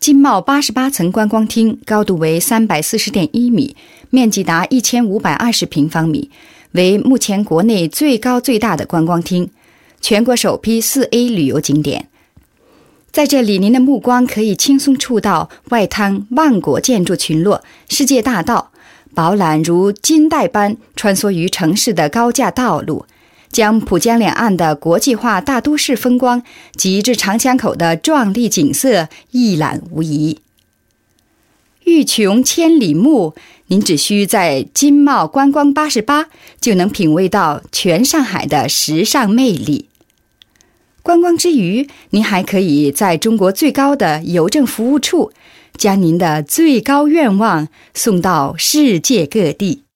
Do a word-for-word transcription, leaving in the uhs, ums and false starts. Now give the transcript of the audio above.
金茂八十八层观光厅高度为 三百四十点一米，面积达一千五百二十平方米，为目前国内最高最大的观光厅，全国首批 四 A 旅游景点。在这里，您的目光可以轻松触到外滩万国建筑群落、世界大道，饱览如金带般穿梭于城市的高架道路，将浦江两岸的国际化大都市风光及至长江口的壮丽景色一览无遗。欲穷千里目，您只需在金茂观光八十八就能品味到全上海的时尚魅力。观光之余，您还可以在中国最高的邮政服务处，将您的最高愿望送到世界各地。